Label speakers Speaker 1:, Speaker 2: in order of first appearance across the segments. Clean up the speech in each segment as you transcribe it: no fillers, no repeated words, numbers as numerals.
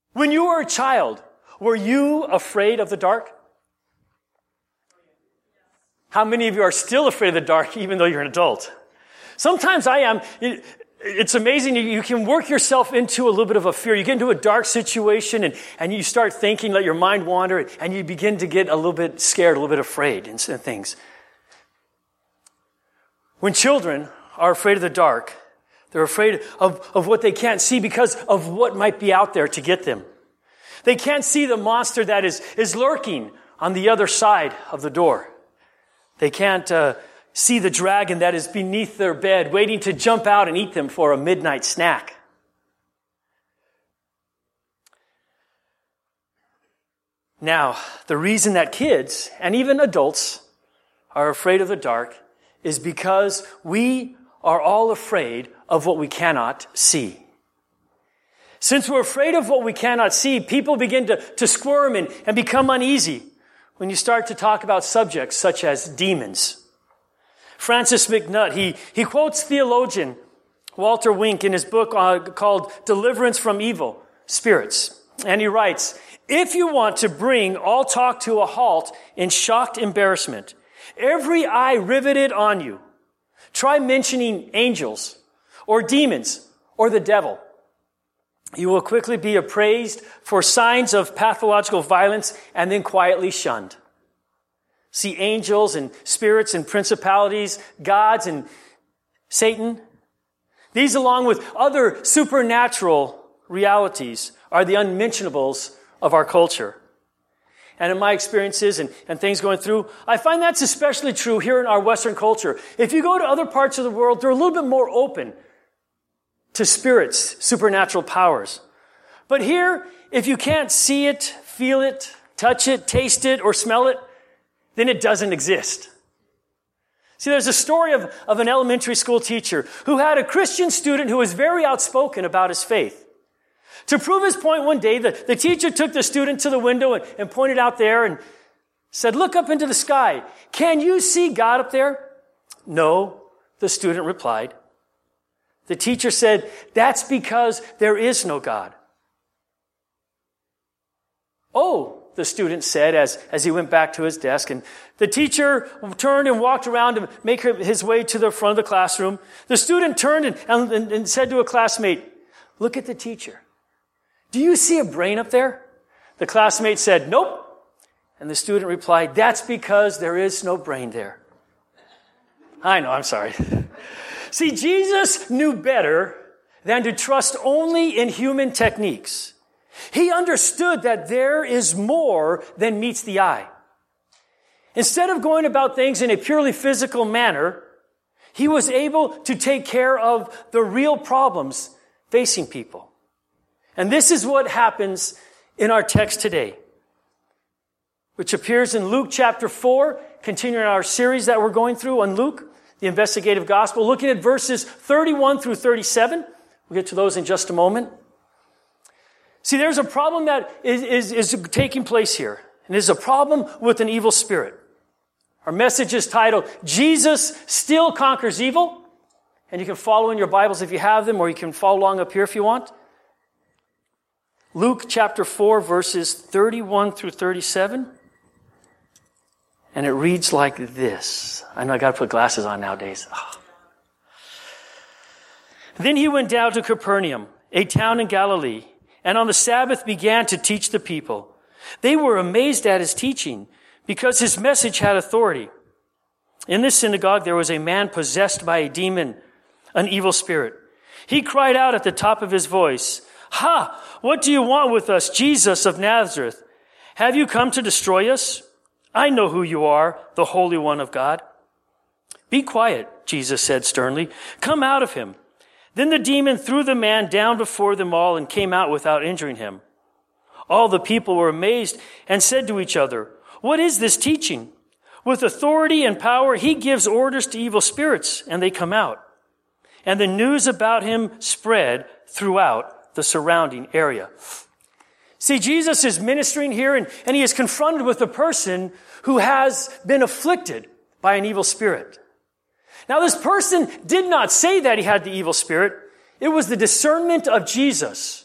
Speaker 1: When you were a child, were you afraid of the dark? How many of you are still afraid of the dark even though you're an adult? Sometimes I am. It's amazing. You can work yourself into a little bit of a fear. You get into a dark situation and you start thinking, let your mind wander, and you begin to get a little bit scared, a little bit afraid and things. When children are afraid of the dark, they're afraid of what they can't see because of what might be out there to get them. They can't see the monster that is lurking on the other side of the door. They can't see the dragon that is beneath their bed, waiting to jump out and eat them for a midnight snack. Now, the reason that kids and even adults are afraid of the dark is because we are all afraid of what we cannot see. Since we're afraid of what we cannot see, people begin to squirm and become uneasy when you start to talk about subjects such as demons. Francis McNutt, he quotes theologian Walter Wink in his book called Deliverance from Evil Spirits. And he writes, if you want to bring all talk to a halt in shocked embarrassment, every eye riveted on you, try mentioning angels or demons or the devil. You will quickly be appraised for signs of pathological violence and then quietly shunned. See, angels and spirits and principalities, gods and Satan, these along with other supernatural realities are the unmentionables of our culture. And in my experiences and things going through, I find that's especially true here in our Western culture. If you go to other parts of the world, they're a little bit more open to spirits, supernatural powers. But here, if you can't see it, feel it, touch it, taste it, or smell it, then it doesn't exist. See, there's a story of an elementary school teacher who had a Christian student who was very outspoken about his faith. To prove his point one day, the teacher took the student to the window and pointed out there and said, look up into the sky. Can you see God up there? No, the student replied. The teacher said, that's because there is no God. Oh, the student said as he went back to his desk. And the teacher turned and walked around to make his way to the front of the classroom. The student turned and said to a classmate, look at the teacher. Do you see a brain up there? The classmate said, nope. And the student replied, that's because there is no brain there. I know, I'm sorry. See, Jesus knew better than to trust only in human techniques. He understood that there is more than meets the eye. Instead of going about things in a purely physical manner, he was able to take care of the real problems facing people. And this is what happens in our text today, which appears in Luke chapter 4, continuing our series that we're going through on Luke, the investigative gospel, looking at verses 31 through 37. We'll get to those in just a moment. See, there's a problem that is taking place here, and it is a problem with an evil spirit. Our message is titled, Jesus Still Conquers Evil, and you can follow in your Bibles if you have them, or you can follow along up here if you want. Luke chapter 4, verses 31 through 37. And it reads like this. I know I got to put glasses on nowadays. Oh. Then he went down to Capernaum, a town in Galilee, and on the Sabbath began to teach the people. They were amazed at his teaching because his message had authority. In this synagogue there was a man possessed by a demon, an evil spirit. He cried out at the top of his voice, "Ha! What do you want with us, Jesus of Nazareth? Have you come to destroy us? I know who you are, the Holy One of God." "Be quiet," Jesus said sternly. "Come out of him." Then the demon threw the man down before them all and came out without injuring him. All the people were amazed and said to each other, "What is this teaching? With authority and power, he gives orders to evil spirits, and they come out." And the news about him spread throughout the surrounding area. See, Jesus is ministering here, and he is confronted with a person who has been afflicted by an evil spirit. Now, this person did not say that he had the evil spirit. It was the discernment of Jesus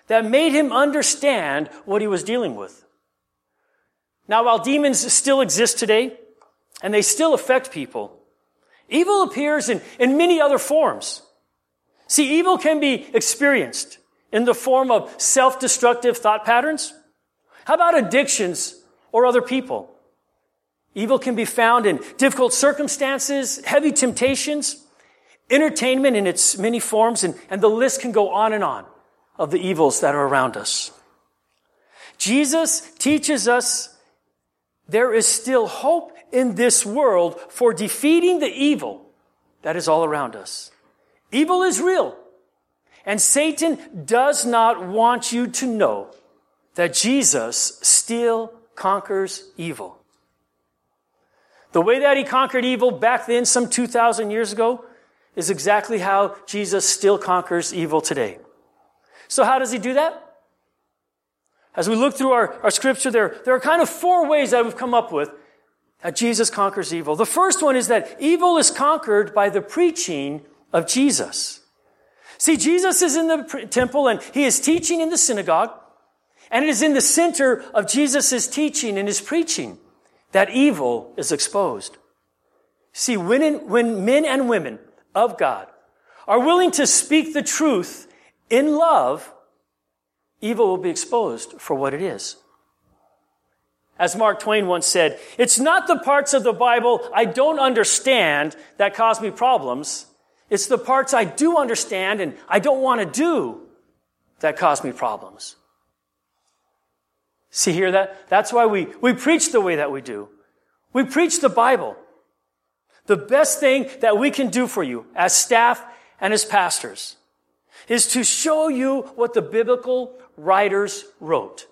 Speaker 1: that made him understand what he was dealing with. Now, while demons still exist today, and they still affect people, evil appears in many other forms. See, evil can be experienced in the form of self-destructive thought patterns. How about addictions or other people? Evil can be found in difficult circumstances, heavy temptations, entertainment in its many forms, and the list can go on and on of the evils that are around us. Jesus teaches us there is still hope in this world for defeating the evil that is all around us. Evil is real, and Satan does not want you to know that Jesus still conquers evil. The way that he conquered evil back then, some 2,000 years ago, is exactly how Jesus still conquers evil today. So how does he do that? As we look through our scripture, there are kind of 4 ways that we've come up with that Jesus conquers evil. The first one is that evil is conquered by the preaching of Jesus. See, Jesus is in the temple and he is teaching in the synagogue, and it is in the center of Jesus' teaching and his preaching that evil is exposed. See, when men and women of God are willing to speak the truth in love, evil will be exposed for what it is. As Mark Twain once said, it's not the parts of the Bible I don't understand that cause me problems. It's the parts I do understand and I don't want to do that cause me problems. See here, that's why we preach the way that we do. We preach the Bible. The best thing that we can do for you as staff and as pastors is to show you what the biblical writers wrote.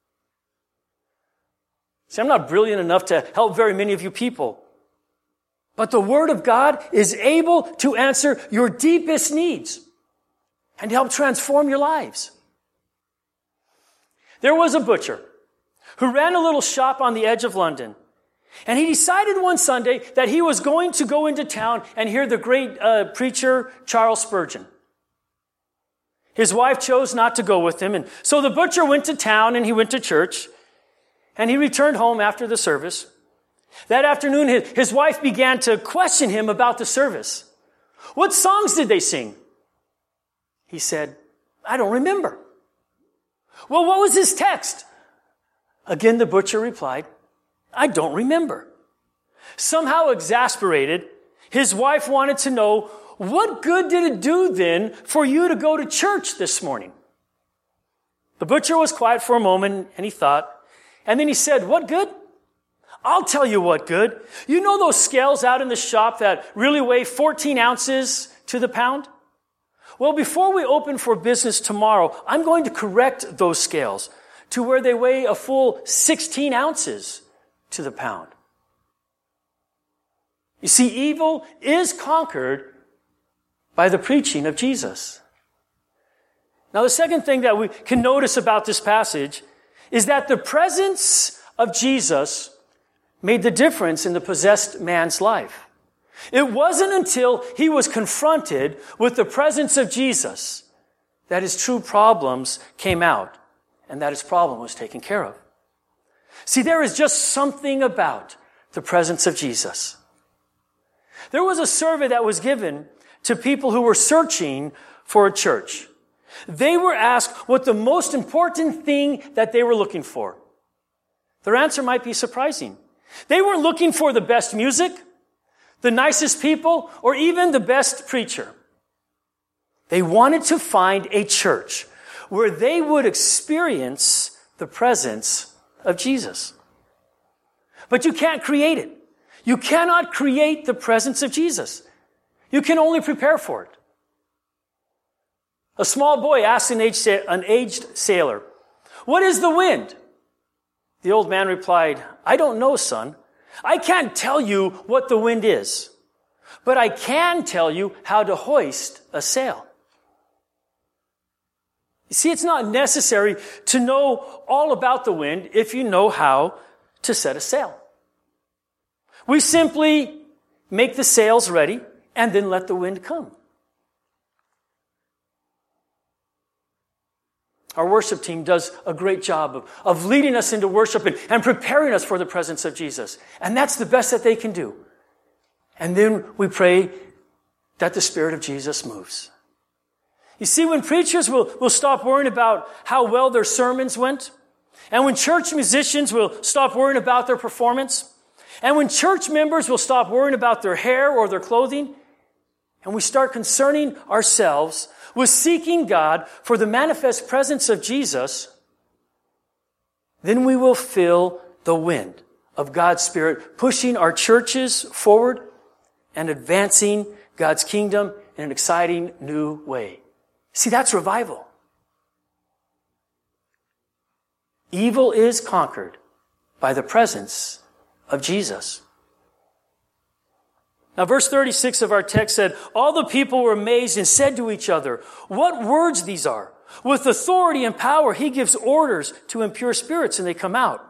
Speaker 1: See, I'm not brilliant enough to help very many of you people, but the Word of God is able to answer your deepest needs and help transform your lives. There was a butcher who ran a little shop on the edge of London, and he decided one Sunday that he was going to go into town and hear the great preacher Charles Spurgeon. His wife chose not to go with him, and so the butcher went to town and he went to church, and he returned home after the service. That afternoon, his wife began to question him about the service. What songs did they sing? He said, I don't remember. Well, what was his text? Again, the butcher replied, I don't remember. Somehow exasperated, his wife wanted to know, what good did it do then for you to go to church this morning? The butcher was quiet for a moment and he thought, and then he said, what good? I'll tell you what good. You know those scales out in the shop that really weigh 14 ounces to the pound? Well, before we open for business tomorrow, I'm going to correct those scales to where they weigh a full 16 ounces to the pound. You see, evil is conquered by the preaching of Jesus. Now, the second thing that we can notice about this passage is that the presence of Jesus made the difference in the possessed man's life. It wasn't until he was confronted with the presence of Jesus that his true problems came out and that his problem was taken care of. See, there is just something about the presence of Jesus. There was a survey that was given to people who were searching for a church. They were asked what the most important thing that they were looking for. Their answer might be surprising. They weren't looking for the best music, the nicest people, or even the best preacher. They wanted to find a church where they would experience the presence of Jesus. But you can't create it. You cannot create the presence of Jesus. You can only prepare for it. A small boy asked an aged sailor, "What is the wind?" The old man replied, "I don't know, son. I can't tell you what the wind is, but I can tell you how to hoist a sail." You see, it's not necessary to know all about the wind if you know how to set a sail. We simply make the sails ready and then let the wind come. Our worship team does a great job of leading us into worship and preparing us for the presence of Jesus. And that's the best that they can do. And then we pray that the Spirit of Jesus moves. You see, when preachers will stop worrying about how well their sermons went, and when church musicians will stop worrying about their performance, and when church members will stop worrying about their hair or their clothing, and we start concerning ourselves with seeking God for the manifest presence of Jesus, then we will feel the wind of God's Spirit pushing our churches forward and advancing God's kingdom in an exciting new way. See, that's revival. Evil is conquered by the presence of Jesus. Now, verse 36 of our text said, all the people were amazed and said to each other, what words these are? With authority and power, he gives orders to impure spirits and they come out.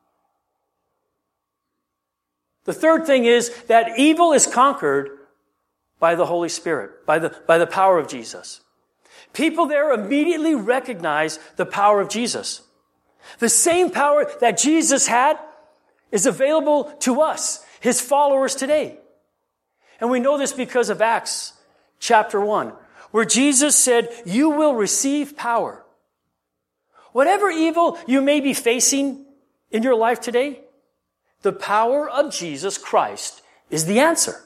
Speaker 1: The third thing is that evil is conquered by the Holy Spirit, by the power of Jesus. People there immediately recognize the power of Jesus. The same power that Jesus had is available to us, his followers today. And we know this because of Acts chapter 1, where Jesus said, you will receive power. Whatever evil you may be facing in your life today, the power of Jesus Christ is the answer.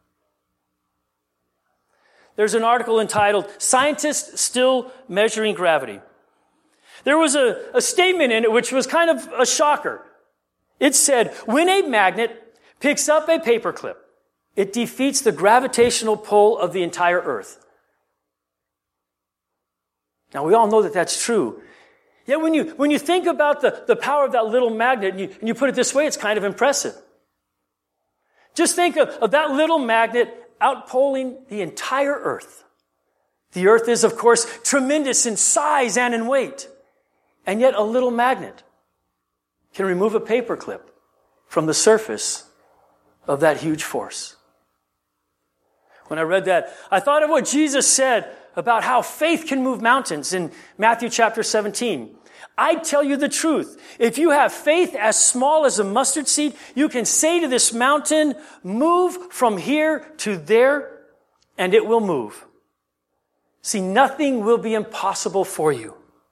Speaker 1: There's an article entitled, Scientists Still Measuring Gravity. There was a statement in it which was kind of a shocker. It said, when a magnet picks up a paperclip, it defeats the gravitational pull of the entire Earth. Now, we all know that that's true. Yet when you think about the power of that little magnet and you put it this way, it's kind of impressive. Just think of that little magnet outpolling the entire Earth. The Earth is, of course, tremendous in size and in weight. And yet a little magnet can remove a paperclip from the surface of that huge force. When I read that, I thought of what Jesus said about how faith can move mountains in Matthew chapter 17. I tell you the truth. If you have faith as small as a mustard seed, you can say to this mountain, move from here to there, and it will move. See, nothing will be impossible for you.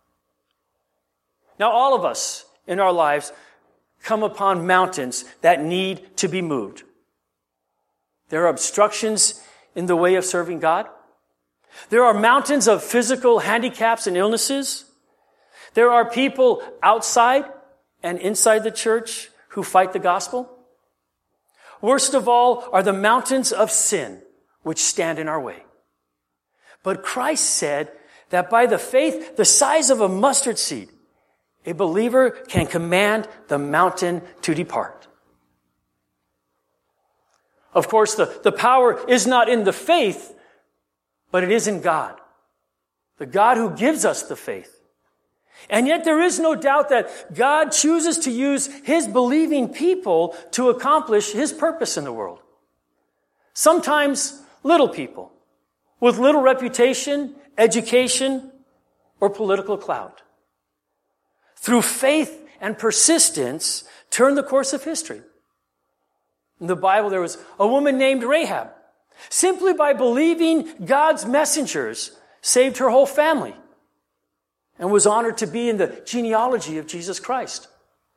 Speaker 1: Now, all of us in our lives come upon mountains that need to be moved. There are obstructions in the way of serving God. There are mountains of physical handicaps and illnesses. There are people outside and inside the church who fight the gospel. Worst of all are the mountains of sin which stand in our way. But Christ said that by the faith the size of a mustard seed, a believer can command the mountain to depart. Of course, the power is not in the faith, but it is in God. The God who gives us the faith. And yet there is no doubt that God chooses to use his believing people to accomplish his purpose in the world. Sometimes little people with little reputation, education, or political clout. Through faith and persistence, turn the course of history. In the Bible, there was a woman named Rahab. Simply by believing God's messengers, saved her whole family and was honored to be in the genealogy of Jesus Christ.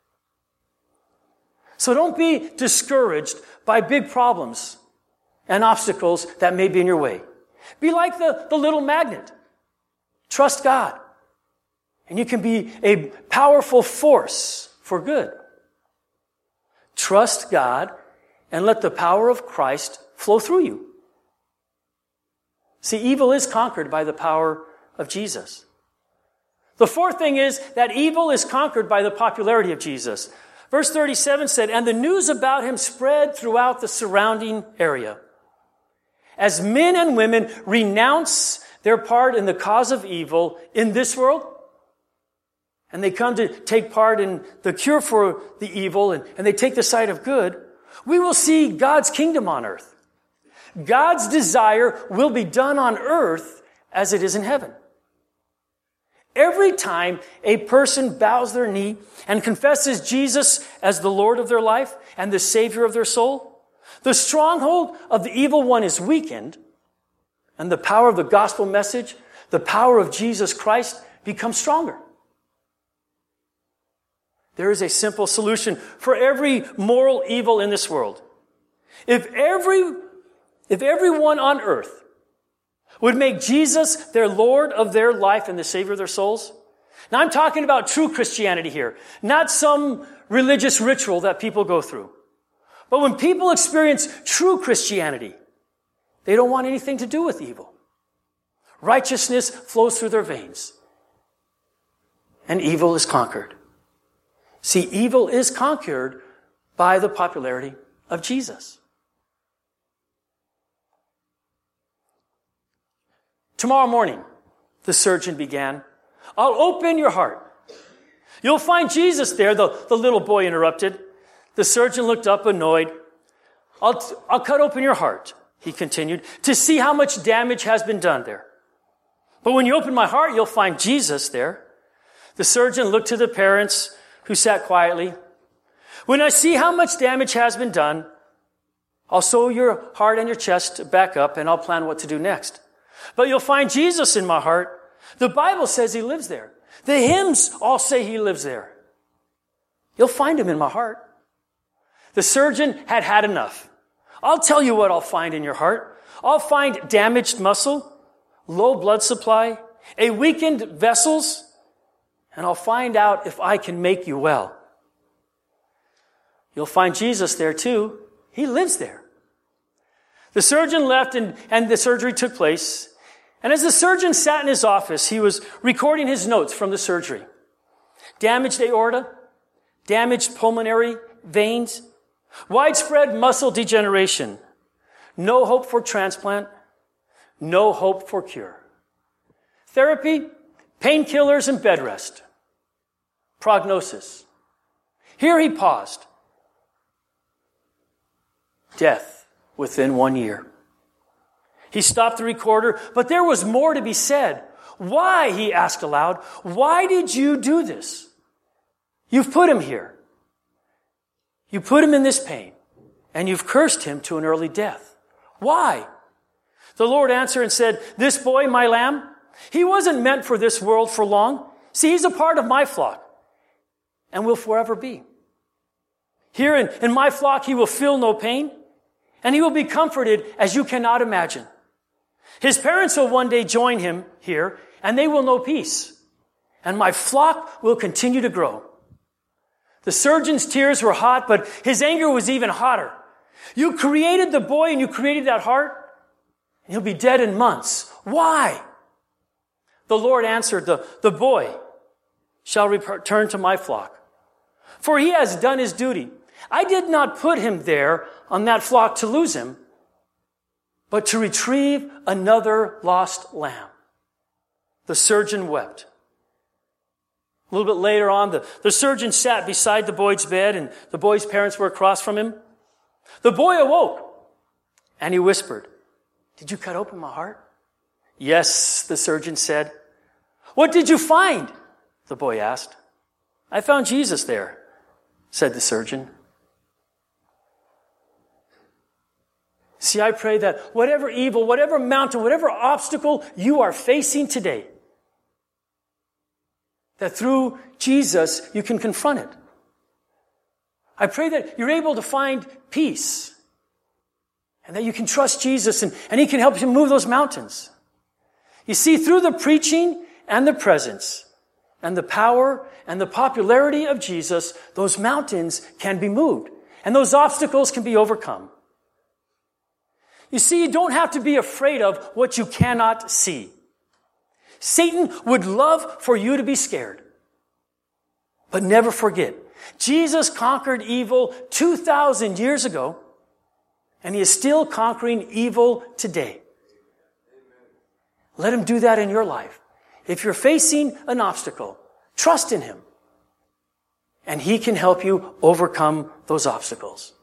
Speaker 1: So don't be discouraged by big problems and obstacles that may be in your way. Be like the little magnet. Trust God. And you can be a powerful force for good. Trust God and let the power of Christ flow through you. See, evil is conquered by the power of Jesus. The fourth thing is that evil is conquered by the popularity of Jesus. Verse 37 said, and the news about him spread throughout the surrounding area. As men and women renounce their part in the cause of evil in this world, and they come to take part in the cure for the evil, and they take the side of good, we will see God's kingdom on earth. God's desire will be done on earth as it is in heaven. Every time a person bows their knee and confesses Jesus as the Lord of their life and the Savior of their soul, the stronghold of the evil one is weakened, and the power of the gospel message, the power of Jesus Christ, becomes stronger. There is a simple solution for every moral evil in this world. If everyone on earth would make Jesus their Lord of their life and the Savior of their souls. Now I'm talking about true Christianity here, not some religious ritual that people go through. But when people experience true Christianity, they don't want anything to do with evil. Righteousness flows through their veins. And evil is conquered. See, evil is conquered by the popularity of Jesus. Tomorrow morning, the surgeon began, I'll open your heart. You'll find Jesus there, the little boy interrupted. The surgeon looked up annoyed. I'll cut open your heart, he continued, to see how much damage has been done there. But when you open my heart, you'll find Jesus there. The surgeon looked to the parents who sat quietly. When I see how much damage has been done, I'll sew your heart and your chest back up and I'll plan what to do next. But you'll find Jesus in my heart. The Bible says he lives there. The hymns all say he lives there. You'll find him in my heart. The surgeon had had enough. I'll tell you what I'll find in your heart. I'll find damaged muscle, low blood supply, a weakened vessels, and I'll find out if I can make you well. You'll find Jesus there too. He lives there. The surgeon left and the surgery took place. And as the surgeon sat in his office, he was recording his notes from the surgery. Damaged aorta, damaged pulmonary veins, widespread muscle degeneration, no hope for transplant, no hope for cure. Therapy, painkillers, and bed rest. Prognosis. Here he paused. Death within 1 year. He stopped the recorder, but there was more to be said. Why, he asked aloud, why did you do this? You've put him here. You put him in this pain, and you've cursed him to an early death. Why? The Lord answered and said, this boy, my lamb, he wasn't meant for this world for long. See, he's a part of my flock, and will forever be. Here in my flock, he will feel no pain, and he will be comforted as you cannot imagine. His parents will one day join him here, and they will know peace. And my flock will continue to grow. The surgeon's tears were hot, but his anger was even hotter. You created the boy and you created that heart, and he'll be dead in months. Why? The Lord answered, the boy shall return to my flock, for he has done his duty. I did not put him there on that flock to lose him, but to retrieve another lost lamb. The surgeon wept. A little bit later on, the surgeon sat beside the boy's bed, and the boy's parents were across from him. The boy awoke, and he whispered, did you cut open my heart? Yes, the surgeon said. What did you find? The boy asked. I found Jesus there, said the surgeon. See, I pray that whatever evil, whatever mountain, whatever obstacle you are facing today, that through Jesus you can confront it. I pray that you're able to find peace and that you can trust Jesus and he can help you move those mountains. You see, through the preaching and the presence and the power and the popularity of Jesus, those mountains can be moved and those obstacles can be overcome. You see, you don't have to be afraid of what you cannot see. Satan would love for you to be scared. But never forget, Jesus conquered evil 2,000 years ago, and he is still conquering evil today. Let him do that in your life. If you're facing an obstacle, trust in him, and he can help you overcome those obstacles.